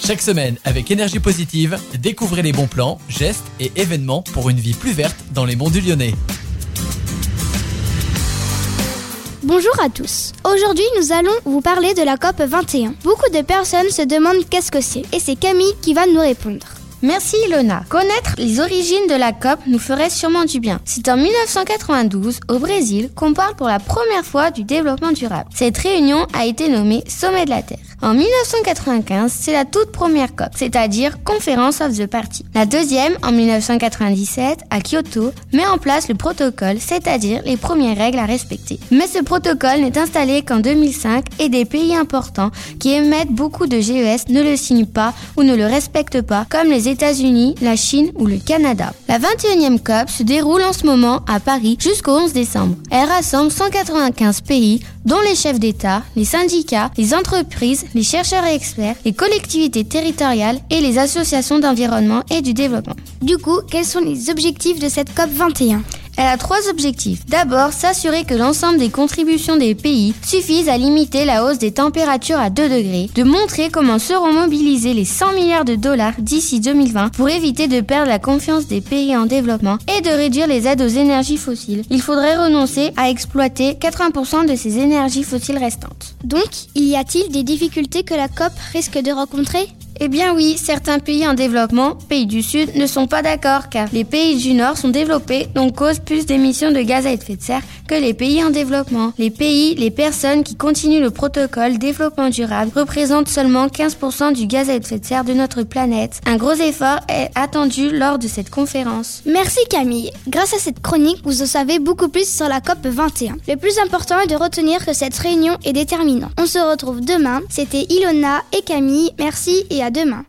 Chaque semaine, avec Énergie Positive, découvrez les bons plans, gestes et événements pour une vie plus verte dans les monts du Lyonnais. Bonjour à tous. Aujourd'hui, nous allons vous parler de la COP 21. Beaucoup de personnes se demandent qu'est-ce que c'est, et c'est Camille qui va nous répondre. Merci Ilona. Connaître les origines de la COP nous ferait sûrement du bien. C'est en 1992, au Brésil, qu'on parle pour la première fois du développement durable. Cette réunion a été nommée Sommet de la Terre. En 1995, c'est la toute première COP, c'est-à-dire Conference of the Parties. La deuxième, en 1997, à Kyoto, met en place le protocole, c'est-à-dire les premières règles à respecter. Mais ce protocole n'est installé qu'en 2005 et des pays importants qui émettent beaucoup de GES ne le signent pas ou ne le respectent pas, comme les États-Unis, la Chine ou le Canada. La 21e COP se déroule en ce moment à Paris jusqu'au 11 décembre. Elle rassemble 195 pays, dont les chefs d'État, les syndicats, les entreprises, les chercheurs et experts, les collectivités territoriales et les associations d'environnement et du développement. Du coup, quels sont les objectifs de cette COP 21 ? Elle a 3 objectifs. D'abord, s'assurer que l'ensemble des contributions des pays suffisent à limiter la hausse des températures à 2 degrés, de montrer comment seront mobilisés les 100 milliards de dollars d'ici 2020 pour éviter de perdre la confiance des pays en développement et de réduire les aides aux énergies fossiles. Il faudrait renoncer à exploiter 80% de ces énergies fossiles restantes. Donc, y a-t-il des difficultés que la COP risque de rencontrer ? Eh bien oui, certains pays en développement, pays du Sud, ne sont pas d'accord car les pays du Nord sont développés, donc causent plus d'émissions de gaz à effet de serre que les pays en développement. Les personnes qui continuent le protocole développement durable représentent seulement 15% du gaz à effet de serre de notre planète. Un gros effort est attendu lors de cette conférence. Merci Camille. Grâce à cette chronique, vous en savez beaucoup plus sur la COP 21. Le plus important est de retenir que cette réunion est déterminante. On se retrouve demain. C'était Ilona et Camille. Merci et à demain.